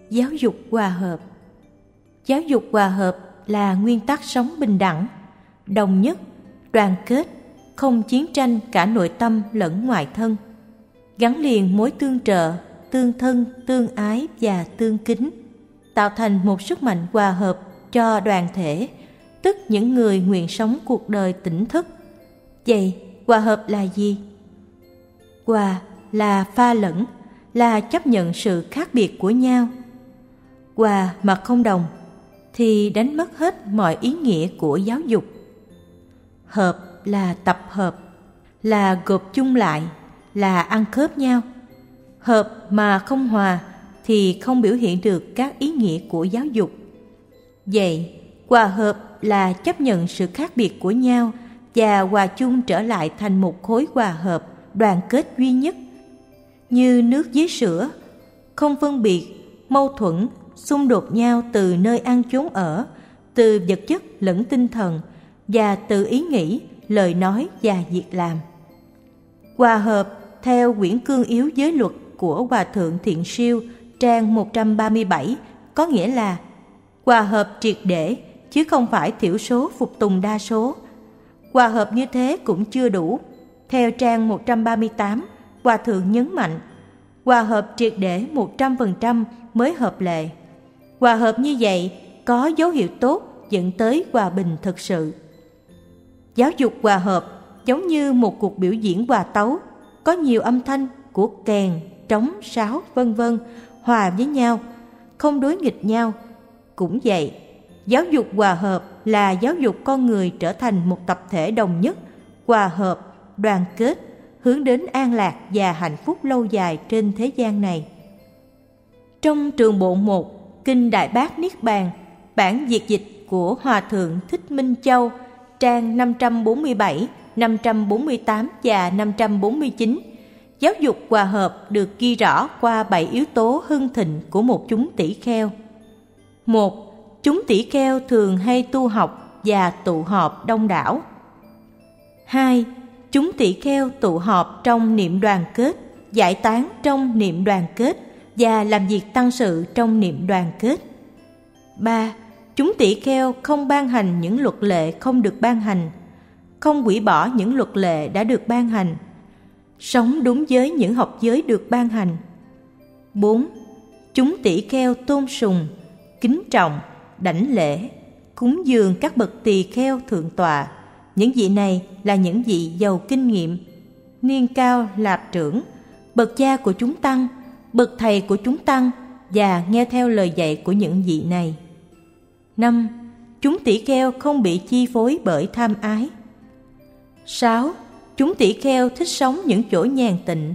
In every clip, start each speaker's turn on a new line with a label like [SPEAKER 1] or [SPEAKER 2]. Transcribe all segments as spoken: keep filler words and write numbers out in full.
[SPEAKER 1] Giáo dục hòa hợp. Giáo dục hòa hợp là nguyên tắc sống bình đẳng, đồng nhất, đoàn kết, không chiến tranh cả nội tâm lẫn ngoại thân, gắn liền mối tương trợ, tương thân, tương ái và tương kính, tạo thành một sức mạnh hòa hợp cho đoàn thể, tức những người nguyện sống cuộc đời tỉnh thức. Vậy, hòa hợp là gì? Hòa là pha lẫn, là chấp nhận sự khác biệt của nhau. Hòa mà không đồng thì đánh mất hết mọi ý nghĩa của giáo dục. Hợp là tập hợp, là gộp chung lại, là ăn khớp nhau. Hợp mà không hòa thì không biểu hiện được các ý nghĩa của giáo dục. Vậy, hòa hợp là chấp nhận sự khác biệt của nhau và hòa chung trở lại thành một khối hòa hợp, đoàn kết duy nhất. Như nước với sữa, không phân biệt, mâu thuẫn, xung đột nhau từ nơi ăn chốn ở, từ vật chất lẫn tinh thần, và từ ý nghĩ, lời nói và việc làm. Hòa hợp theo quyển Cương Yếu Giới Luật của Hòa Thượng Thiện Siêu, trang một trăm ba mươi bảy, có nghĩa là hòa hợp triệt để, chứ không phải thiểu số phục tùng đa số. Hòa hợp như thế cũng chưa đủ. Theo trang một trăm ba mươi tám, Hòa Thượng nhấn mạnh, hòa hợp triệt để một trăm phần trăm mới hợp lệ. Hòa hợp như vậy có dấu hiệu tốt dẫn tới hòa bình thực sự. Giáo dục hòa hợp giống như một cuộc biểu diễn hòa tấu, có nhiều âm thanh của kèn, trống, sáo, vân vân hòa với nhau, không đối nghịch nhau. Cũng vậy, giáo dục hòa hợp là giáo dục con người trở thành một tập thể đồng nhất, hòa hợp, đoàn kết, hướng đến an lạc và hạnh phúc lâu dài trên thế gian này. Trong trường bộ một, Kinh Đại Bát Niết Bàn, bản việt dịch của Hòa Thượng Thích Minh Châu, trang năm trăm bốn mươi bảy, năm trăm bốn mươi tám và năm trăm bốn mươi chín, giáo dục hòa hợp được ghi rõ qua bảy yếu tố hưng thịnh của một chúng tỷ kheo. Một, chúng tỷ kheo thường hay tu học và tụ họp đông đảo. Hai, chúng tỷ kheo tụ họp trong niệm đoàn kết, giải tán trong niệm đoàn kết và làm việc tăng sự trong niệm đoàn kết. Ba, chúng tỷ kheo không ban hành những luật lệ không được ban hành, không hủy bỏ những luật lệ đã được ban hành, sống đúng với những học giới được ban hành. Bốn, chúng tỷ kheo tôn sùng, kính trọng, đảnh lễ, cúng dường các bậc tỳ kheo thượng tọa. Những vị này là những vị giàu kinh nghiệm, niên cao lạp trưởng, bậc cha của chúng tăng, bậc thầy của chúng tăng, và nghe theo lời dạy của những vị này. Năm, chúng tỷ kheo không bị chi phối bởi tham ái. Sáu, chúng tỷ kheo thích sống những chỗ nhàn tịnh.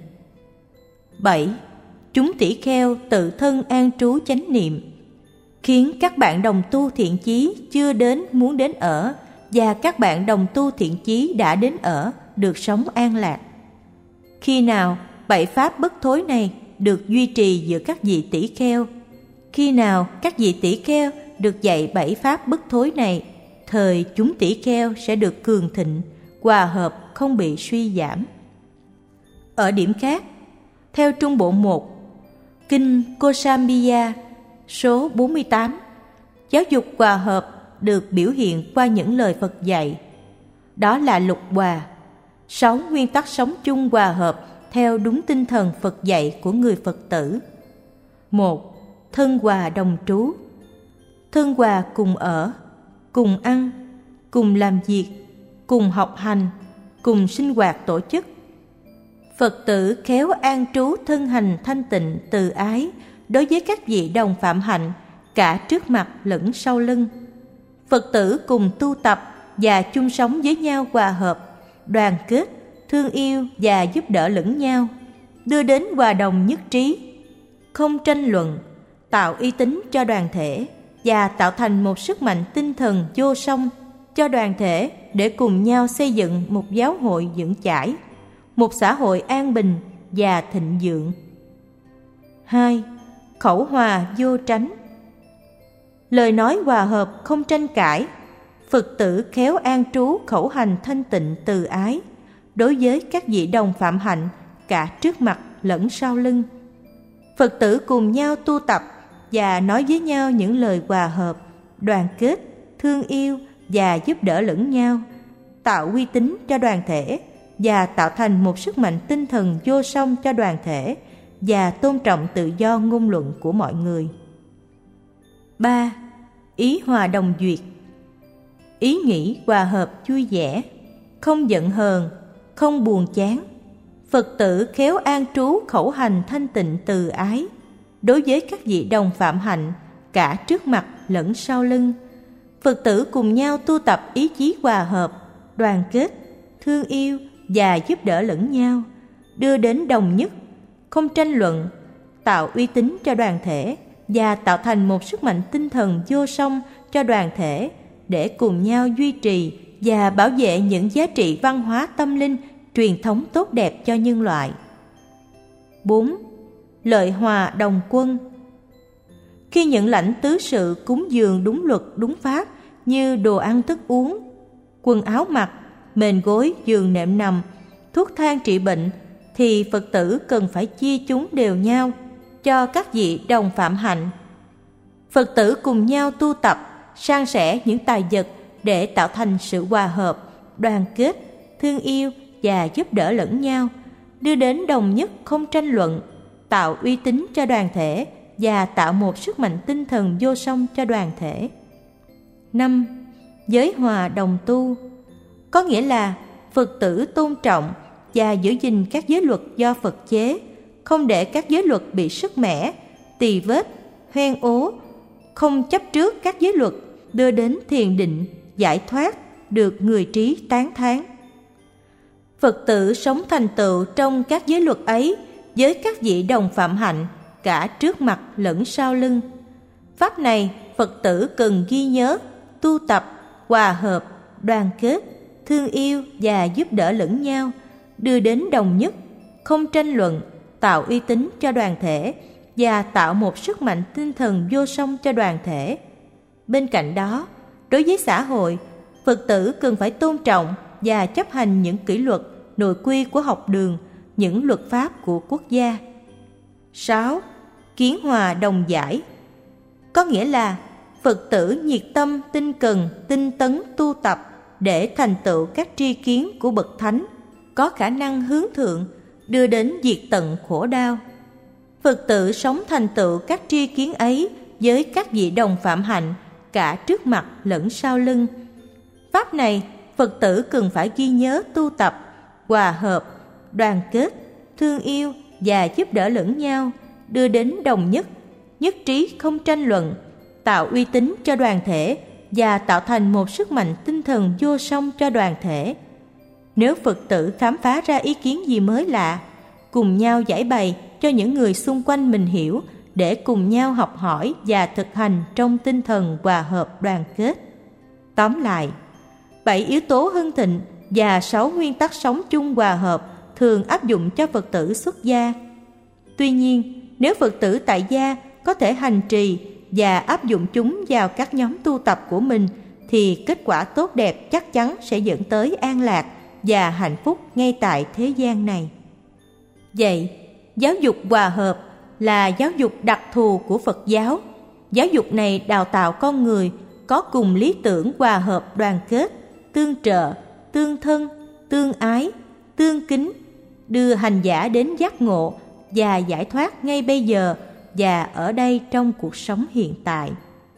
[SPEAKER 1] Bảy, chúng tỷ kheo tự thân an trú chánh niệm, khiến các bạn đồng tu thiện chí chưa đến muốn đến ở, và các bạn đồng tu thiện chí đã đến ở được sống an lạc. Khi nào bảy pháp bất thối này được duy trì giữa các vị tỷ kheo, khi nào các vị tỷ kheo được dạy bảy pháp bất thối này, thời chúng tỷ kheo sẽ được cường thịnh, hòa hợp không bị suy giảm. Ở điểm khác, theo Trung Bộ một, Kinh Kosambiya số bốn mươi tám, giáo dục hòa hợp được biểu hiện qua những lời Phật dạy. Đó là lục hòa, sáu nguyên tắc sống chung hòa hợp theo đúng tinh thần Phật dạy của người Phật tử. Một, thân hòa đồng trú. Thân hòa cùng ở, cùng ăn, cùng làm việc, cùng học hành, cùng sinh hoạt tổ chức. Phật tử khéo an trú thân hành thanh tịnh từ ái đối với các vị đồng phạm hạnh, cả trước mặt lẫn sau lưng. Phật tử cùng tu tập và chung sống với nhau hòa hợp, đoàn kết, thương yêu và giúp đỡ lẫn nhau, đưa đến hòa đồng nhất trí, không tranh luận, tạo uy tín cho đoàn thể và tạo thành một sức mạnh tinh thần vô song cho đoàn thể để cùng nhau xây dựng một giáo hội vững chãi, một xã hội an bình và thịnh vượng. Hai, khẩu hòa vô tránh. Lời nói hòa hợp không tranh cãi. Phật tử khéo an trú khẩu hành thanh tịnh từ ái đối với các vị đồng phạm hạnh, cả trước mặt lẫn sau lưng. Phật tử cùng nhau tu tập, và nói với nhau những lời hòa hợp, đoàn kết, thương yêu và giúp đỡ lẫn nhau, tạo uy tín cho đoàn thể và tạo thành một sức mạnh tinh thần vô song cho đoàn thể và tôn trọng tự do ngôn luận của mọi người. ba. Ý hòa đồng duyệt. Ý nghĩ hòa hợp vui vẻ, không giận hờn, không buồn chán. Phật tử khéo an trú khẩu hành thanh tịnh từ ái đối với các vị đồng phạm hạnh, cả trước mặt lẫn sau lưng. Phật tử cùng nhau tu tập ý chí hòa hợp, đoàn kết, thương yêu và giúp đỡ lẫn nhau, đưa đến đồng nhất, không tranh luận, tạo uy tín cho đoàn thể và tạo thành một sức mạnh tinh thần vô song cho đoàn thể để cùng nhau duy trì và bảo vệ những giá trị văn hóa tâm linh, truyền thống tốt đẹp cho nhân loại. bốn. Lợi hòa đồng quân. Khi nhận lãnh tứ sự cúng dường đúng luật đúng pháp như đồ ăn thức uống, quần áo mặc, mền gối giường nệm nằm, thuốc thang trị bệnh, thì Phật tử cần phải chia chúng đều nhau cho các vị đồng phạm hạnh. Phật tử cùng nhau tu tập, san sẻ những tài vật để tạo thành sự hòa hợp, đoàn kết, thương yêu và giúp đỡ lẫn nhau, đưa đến đồng nhất không tranh luận, tạo uy tín cho đoàn thể và tạo một sức mạnh tinh thần vô song cho đoàn thể. năm. Giới hòa đồng tu. Có nghĩa là Phật tử tôn trọng và giữ gìn các giới luật do Phật chế, không để các giới luật bị sứt mẻ, tì vết, hoen ố, không chấp trước các giới luật đưa đến thiền định, giải thoát, được người trí tán thán. Phật tử sống thành tựu trong các giới luật ấy với các vị đồng phạm hạnh, cả trước mặt lẫn sau lưng. Pháp này Phật tử cần ghi nhớ, tu tập, hòa hợp, đoàn kết, thương yêu và giúp đỡ lẫn nhau, đưa đến đồng nhất, không tranh luận, tạo uy tín cho đoàn thể và tạo một sức mạnh tinh thần vô song cho đoàn thể. Bên cạnh đó, đối với xã hội, Phật tử cần phải tôn trọng và chấp hành những kỷ luật, nội quy của học đường, những luật pháp của quốc gia. sáu. Kiến hòa đồng giải. Có nghĩa là Phật tử nhiệt tâm, tinh cần, tinh tấn tu tập để thành tựu các tri kiến của bậc thánh, có khả năng hướng thượng, đưa đến diệt tận khổ đau. Phật tử sống thành tựu các tri kiến ấy với các vị đồng phạm hạnh, cả trước mặt lẫn sau lưng. Pháp này Phật tử cần phải ghi nhớ tu tập, hòa hợp, đoàn kết, thương yêu và giúp đỡ lẫn nhau, đưa đến đồng nhất, nhất trí không tranh luận, tạo uy tín cho đoàn thể và tạo thành một sức mạnh tinh thần vô song cho đoàn thể. Nếu Phật tử khám phá ra ý kiến gì mới lạ, cùng nhau giải bày cho những người xung quanh mình hiểu, để cùng nhau học hỏi và thực hành trong tinh thần hòa hợp đoàn kết. Tóm lại, bảy yếu tố hưng thịnh và sáu nguyên tắc sống chung hòa hợp thường áp dụng cho Phật tử xuất gia. Tuy nhiên, nếu Phật tử tại gia có thể hành trì và áp dụng chúng vào các nhóm tu tập của mình, thì kết quả tốt đẹp chắc chắn sẽ dẫn tới an lạc và hạnh phúc ngay tại thế gian này. Vậy, giáo dục hòa hợp là giáo dục đặc thù của Phật giáo. Giáo dục này đào tạo con người có cùng lý tưởng hòa hợp đoàn kết, tương trợ, tương thân, tương ái, tương kính, đưa hành giả đến giác ngộ và giải thoát ngay bây giờ và ở đây trong cuộc sống hiện tại.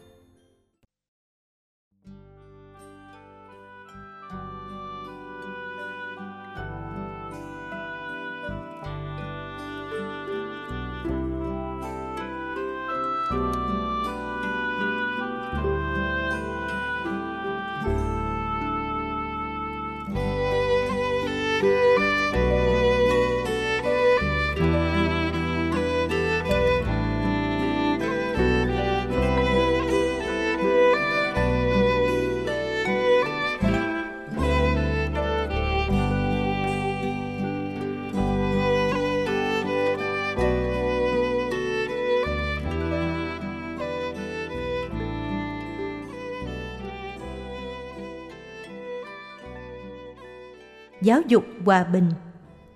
[SPEAKER 1] Giáo dục hòa bình.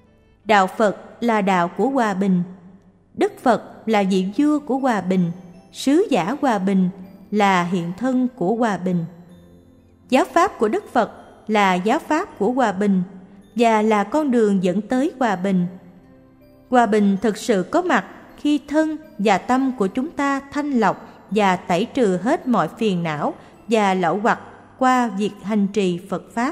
[SPEAKER 1] Đạo Phật là đạo của hòa bình. Đức Phật là vị vua của hòa bình, sứ giả hòa bình, là hiện thân của hòa bình. Giáo pháp của Đức Phật là giáo pháp của hòa bình và là con đường dẫn tới hòa bình. Hòa bình thực sự có mặt khi thân và tâm của chúng ta thanh lọc và tẩy trừ hết mọi phiền não và lậu hoặc qua việc hành trì Phật Pháp.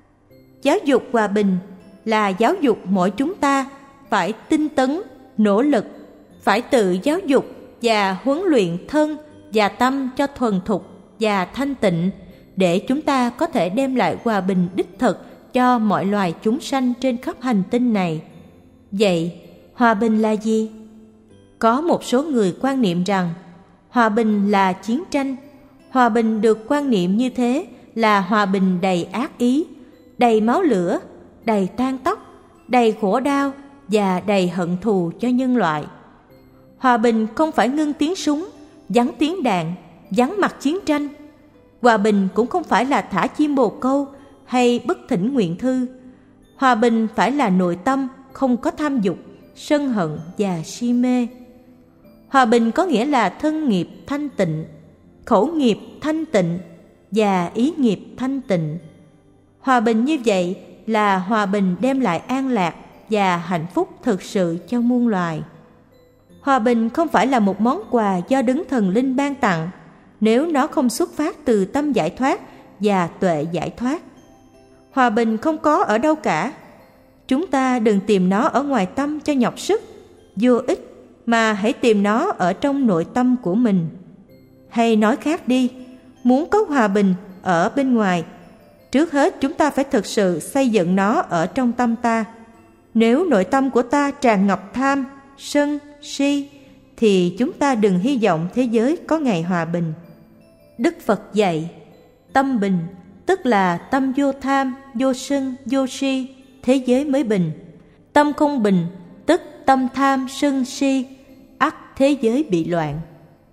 [SPEAKER 1] Giáo dục hòa bình là giáo dục mỗi chúng ta phải tinh tấn, nỗ lực, phải tự giáo dục và huấn luyện thân và tâm cho thuần thục và thanh tịnh để chúng ta có thể đem lại hòa bình đích thực cho mọi loài chúng sanh trên khắp hành tinh này. Vậy, hòa bình là gì? Có một số người quan niệm rằng hòa bình là chiến tranh. Hòa bình được quan niệm như thế là hòa bình đầy ác ý, đầy máu lửa, đầy tang tóc, đầy khổ đau và đầy hận thù cho nhân loại. Hòa bình không phải ngưng tiếng súng, vắng tiếng đạn, vắng mặt chiến tranh. Hòa bình cũng không phải là thả chim bồ câu hay bức thỉnh nguyện thư. Hòa bình phải là nội tâm không có tham dục, sân hận và si mê. Hòa bình có nghĩa là thân nghiệp thanh tịnh, khẩu nghiệp thanh tịnh và ý nghiệp thanh tịnh. Hòa bình như vậy là hòa bình đem lại an lạc và hạnh phúc thực sự cho muôn loài. Hòa bình không phải là một món quà do đấng thần linh ban tặng nếu nó không xuất phát từ tâm giải thoát và tuệ giải thoát. Hòa bình không có ở đâu cả. Chúng ta đừng tìm nó ở ngoài tâm cho nhọc sức, vô ích, mà hãy tìm nó ở trong nội tâm của mình. Hay nói khác đi, muốn có hòa bình ở bên ngoài, trước hết chúng ta phải thực sự xây dựng nó ở trong tâm ta. Nếu nội tâm của ta tràn ngập tham, sân, si, thì chúng ta đừng hy vọng thế giới có ngày hòa bình. Đức Phật dạy, tâm bình, tức là tâm vô tham, vô sân, vô si, thế giới mới bình. Tâm không bình, tức tâm tham, sân, si, ắt thế giới bị loạn.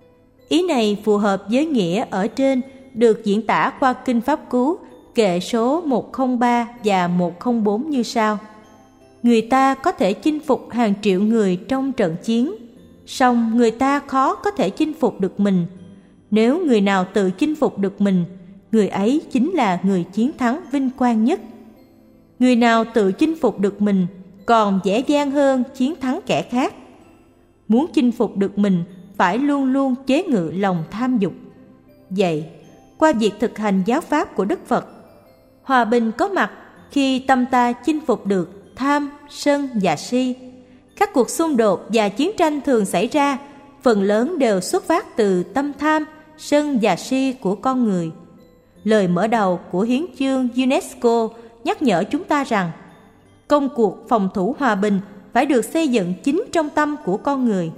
[SPEAKER 1] Ý này phù hợp với nghĩa ở trên được diễn tả qua Kinh Pháp Cú, kệ số một không ba và một không bốn như sau. Người ta có thể chinh phục hàng triệu người trong trận chiến, song người ta khó có thể chinh phục được mình. Nếu người nào tự chinh phục được mình, người ấy chính là người chiến thắng vinh quang nhất. Người nào tự chinh phục được mình còn dễ dàng hơn chiến thắng kẻ khác. Muốn chinh phục được mình phải luôn luôn chế ngự lòng tham dục. Vậy, qua việc thực hành giáo pháp của Đức Phật, hòa bình có mặt khi tâm ta chinh phục được tham, sân và si. Các cuộc xung đột và chiến tranh thường xảy ra, phần lớn đều xuất phát từ tâm tham, sân và si của con người. Lời mở đầu của hiến chương UNESCO nhắc nhở chúng ta rằng công cuộc phòng thủ hòa bình phải được xây dựng chính trong tâm của con người.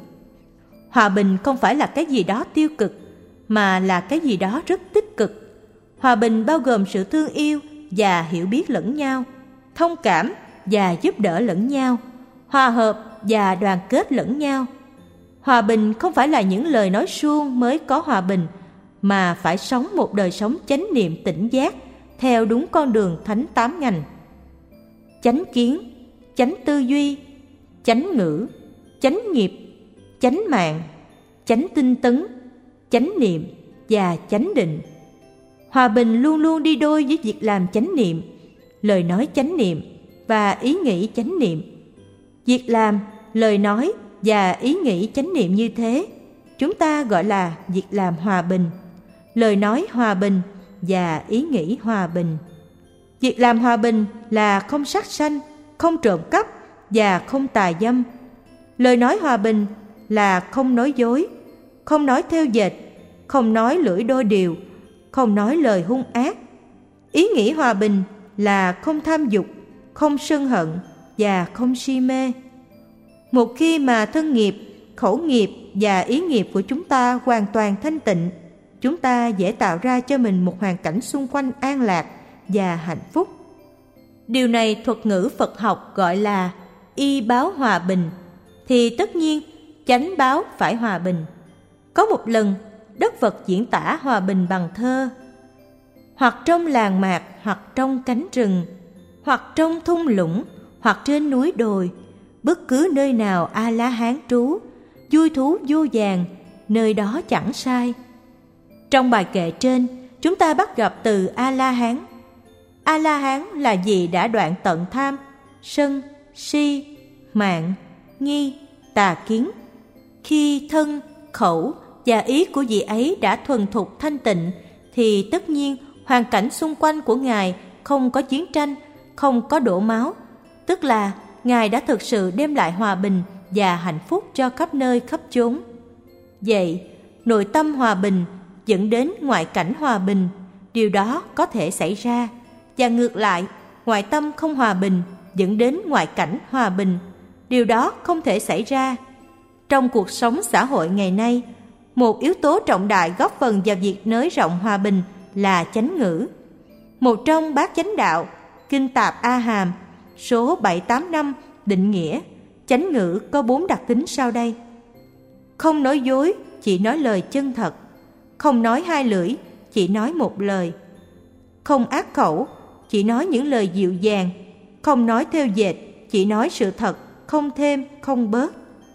[SPEAKER 1] Hòa bình không phải là cái gì đó tiêu cực, mà là cái gì đó rất tích cực. Hòa bình bao gồm sự thương yêu và hiểu biết lẫn nhau, thông cảm và giúp đỡ lẫn nhau, hòa hợp và đoàn kết lẫn nhau. Hòa bình không phải là những lời nói suông mới có hòa bình, mà phải sống một đời sống chánh niệm tỉnh giác theo đúng con đường thánh tám ngành: chánh kiến, chánh tư duy, chánh ngữ, chánh nghiệp, chánh mạng, chánh tinh tấn, chánh niệm và chánh định. Hòa bình luôn luôn đi đôi với việc làm chánh niệm, lời nói chánh niệm và ý nghĩ chánh niệm. Việc làm, lời nói và ý nghĩ chánh niệm như thế, chúng ta gọi là việc làm hòa bình, lời nói hòa bình và ý nghĩ hòa bình. Việc làm hòa bình là không sát sanh, không trộm cắp và không tà dâm. Lời nói hòa bình là không nói dối, không nói thêu dệt, không nói lưỡi đôi điều, không nói lời hung ác. Ý nghĩ hòa bình là không tham dục, không sân hận và không si mê. Một khi mà thân nghiệp, khẩu nghiệp và ý nghiệp của chúng ta hoàn toàn thanh tịnh, chúng ta dễ tạo ra cho mình một hoàn cảnh xung quanh an lạc và hạnh phúc. Điều này thuật ngữ Phật học gọi là y báo hòa bình, thì tất nhiên chánh báo phải hòa bình. Có một lần, Đức Phật diễn tả hòa bình bằng thơ: hoặc trong làng mạc, hoặc trong cánh rừng, hoặc trong thung lũng, hoặc trên núi đồi, bất cứ nơi nào A La Hán trú, vui thú vô vàn, nơi đó chẳng sai. Trong bài kệ trên, chúng ta bắt gặp từ A-la-hán. A-la-hán là vị đã đoạn tận tham, sân, si, mạng, nghi, tà kiến. Khi thân, khẩu và ý của vị ấy đã thuần thục thanh tịnh, thì tất nhiên hoàn cảnh xung quanh của Ngài không có chiến tranh, không có đổ máu, tức là Ngài đã thực sự đem lại hòa bình và hạnh phúc cho khắp nơi khắp chốn. Vậy, nội tâm hòa bình dẫn đến ngoại cảnh hòa bình, điều đó có thể xảy ra, và ngược lại, ngoại tâm không hòa bình dẫn đến ngoại cảnh hòa bình, điều đó không thể xảy ra. Trong cuộc sống xã hội ngày nay, một yếu tố trọng đại góp phần vào việc nới rộng hòa bình là chánh ngữ. Một trong bát chánh đạo, Kinh Tạp A Hàm, số bảy tám năm định nghĩa, chánh ngữ có bốn đặc tính sau đây. Không nói dối, chỉ nói lời chân thật. Không nói hai lưỡi, chỉ nói một lời. Không ác khẩu, chỉ nói những lời dịu dàng. Không nói theo dệt, chỉ nói sự thật, không thêm, không bớt.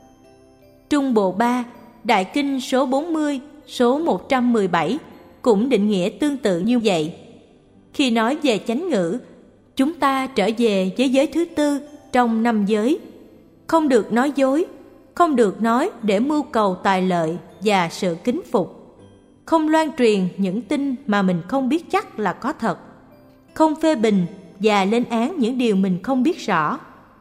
[SPEAKER 1] Trung Bộ ba, Đại Kinh số bốn mươi, số một trăm mười bảy cũng định nghĩa tương tự như vậy. Khi nói về chánh ngữ, chúng ta trở về với giới thứ tư trong năm giới. Không được nói dối, không được nói để mưu cầu tài lợi và sự kính phục. Không loan truyền những tin mà mình không biết chắc là có thật. Không phê bình và lên án những điều mình không biết rõ.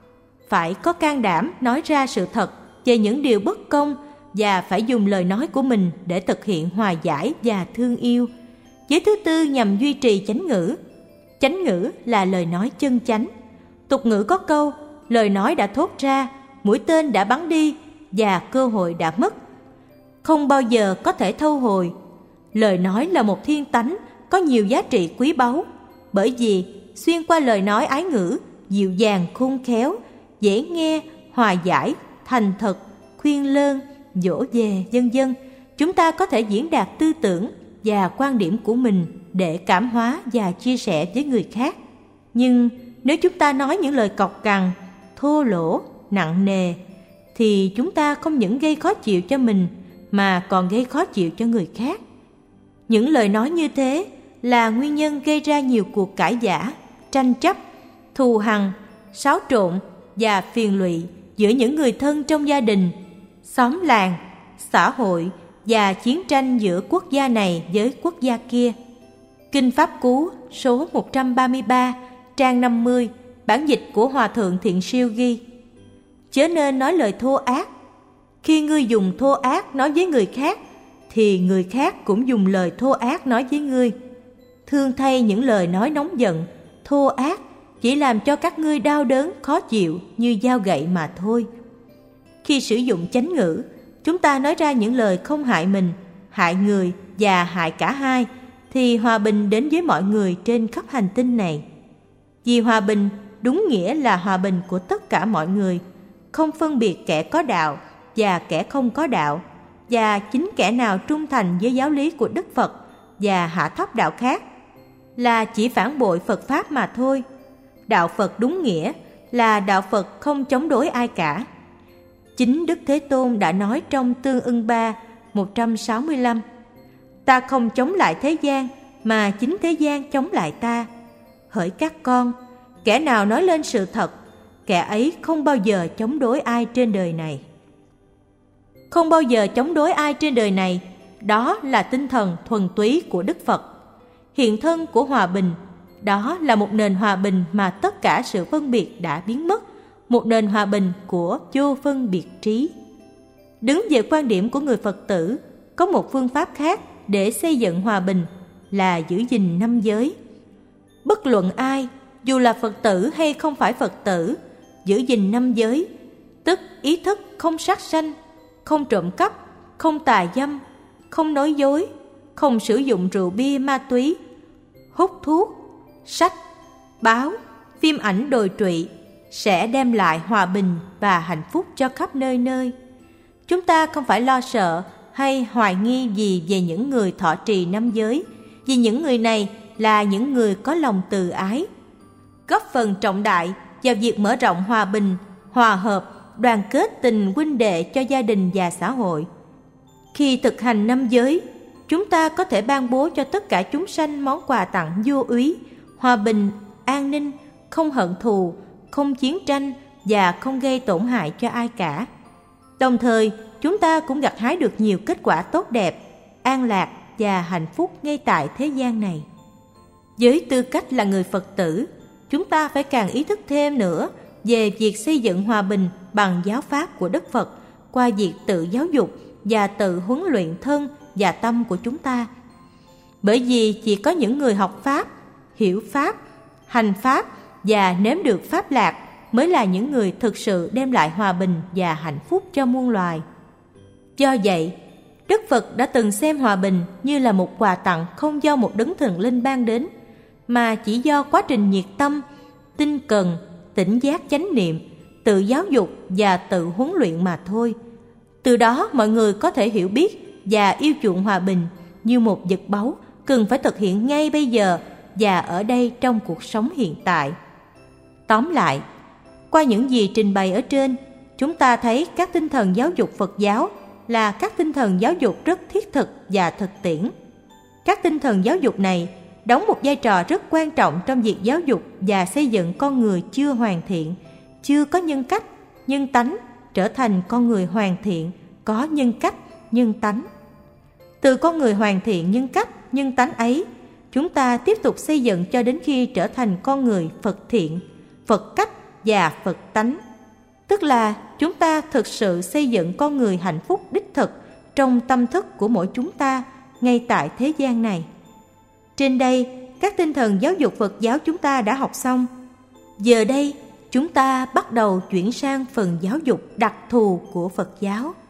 [SPEAKER 1] Phải có can đảm nói ra sự thật về những điều bất công và phải dùng lời nói của mình để thực hiện hòa giải và thương yêu. Giới thứ tư nhằm duy trì chánh ngữ. Chánh ngữ là lời nói chân chánh. Tục ngữ có câu, lời nói đã thốt ra, mũi tên đã bắn đi và cơ hội đã mất. Không bao giờ có thể thu hồi. Lời nói là một thiên tánh có nhiều giá trị quý báu, bởi vì xuyên qua lời nói ái ngữ, dịu dàng khôn khéo, dễ nghe, hòa giải, thành thật, khuyên lơn, dỗ về, vân vân, chúng ta có thể diễn đạt tư tưởng và quan điểm của mình để cảm hóa và chia sẻ với người khác. Nhưng nếu chúng ta nói những lời cộc cằn, thô lỗ, nặng nề, thì chúng ta không những gây khó chịu cho mình mà còn gây khó chịu cho người khác. Những lời nói như thế là nguyên nhân gây ra nhiều cuộc cãi vã, tranh chấp, thù hằn, xáo trộn và phiền lụy giữa những người thân trong gia đình, xóm làng, xã hội và chiến tranh giữa quốc gia này với quốc gia kia. Kinh Pháp Cú số một trăm ba mươi ba, trang năm mươi, bản dịch của Hòa Thượng Thiện Siêu ghi: Chớ nên nói lời thô ác. Khi ngươi dùng thô ác nói với người khác, thì người khác cũng dùng lời thô ác nói với ngươi. Thương thay những lời nói nóng giận, thô ác chỉ làm cho các ngươi đau đớn, khó chịu như dao gậy mà thôi. Khi sử dụng chánh ngữ, chúng ta nói ra những lời không hại mình, hại người và hại cả hai, thì hòa bình đến với mọi người trên khắp hành tinh này. Vì hòa bình đúng nghĩa là hòa bình của tất cả mọi người, không phân biệt kẻ có đạo và kẻ không có đạo, và chính kẻ nào trung thành với giáo lý của Đức Phật và hạ thấp đạo khác là chỉ phản bội Phật Pháp mà thôi. Đạo Phật đúng nghĩa là đạo Phật không chống đối ai cả. Chính Đức Thế Tôn đã nói trong Tương ưng ba một trăm sáu mươi lăm: Ta không chống lại thế gian, mà chính thế gian chống lại ta. Hỡi các con, kẻ nào nói lên sự thật, kẻ ấy không bao giờ chống đối ai trên đời này. Không bao giờ chống đối ai trên đời này, đó là tinh thần thuần túy của Đức Phật. Hiện thân của hòa bình, đó là một nền hòa bình mà tất cả sự phân biệt đã biến mất, một nền hòa bình của vô phân biệt trí. Đứng về quan điểm của người Phật tử, có một phương pháp khác để xây dựng hòa bình là giữ gìn năm giới. Bất luận ai, dù là Phật tử hay không phải Phật tử, giữ gìn năm giới, tức ý thức không sát sanh, không trộm cắp, không tà dâm, không nói dối, không sử dụng rượu bia ma túy, hút thuốc, sách, báo, phim ảnh đồi trụy, sẽ đem lại hòa bình và hạnh phúc cho khắp nơi nơi. Chúng ta không phải lo sợ hay hoài nghi gì về những người thọ trì năm giới, vì những người này là những người có lòng từ ái, góp phần trọng đại vào việc mở rộng hòa bình, hòa hợp, đoàn kết tình huynh đệ cho gia đình và xã hội. Khi thực hành năm giới, chúng ta có thể ban bố cho tất cả chúng sanh món quà tặng vô úy, hòa bình, an ninh, không hận thù, không chiến tranh và không gây tổn hại cho ai cả. Đồng thời, chúng ta cũng gặt hái được nhiều kết quả tốt đẹp, an lạc và hạnh phúc ngay tại thế gian này. Với tư cách là người Phật tử, chúng ta phải càng ý thức thêm nữa về việc xây dựng hòa bình bằng giáo pháp của Đức Phật qua việc tự giáo dục và tự huấn luyện thân và tâm của chúng ta. Bởi vì chỉ có những người học Pháp, hiểu Pháp, hành Pháp và nếm được Pháp lạc mới là những người thực sự đem lại hòa bình và hạnh phúc cho muôn loài. Do vậy, Đức Phật đã từng xem hòa bình như là một quà tặng không do một đấng thần linh ban đến, mà chỉ do quá trình nhiệt tâm, tinh cần, tỉnh giác chánh niệm, tự giáo dục và tự huấn luyện mà thôi. Từ đó mọi người có thể hiểu biết và yêu chuộng hòa bình như một vật báu cần phải thực hiện ngay bây giờ và ở đây trong cuộc sống hiện tại. Tóm lại, qua những gì trình bày ở trên, chúng ta thấy các tinh thần giáo dục Phật giáo là các tinh thần giáo dục rất thiết thực và thực tiễn. Các tinh thần giáo dục này đóng một vai trò rất quan trọng trong việc giáo dục và xây dựng con người chưa hoàn thiện, chưa có nhân cách, nhân tánh trở thành con người hoàn thiện, có nhân cách, nhân tánh. Từ con người hoàn thiện nhân cách, nhân tánh ấy, chúng ta tiếp tục xây dựng cho đến khi trở thành con người Phật thiện, Phật cách và Phật tánh. Tức là chúng ta thực sự xây dựng con người hạnh phúc đích thực trong tâm thức của mỗi chúng ta ngay tại thế gian này. Trên đây, các tinh thần giáo dục Phật giáo chúng ta đã học xong. Giờ đây, chúng ta bắt đầu chuyển sang phần giáo dục đặc thù của Phật giáo.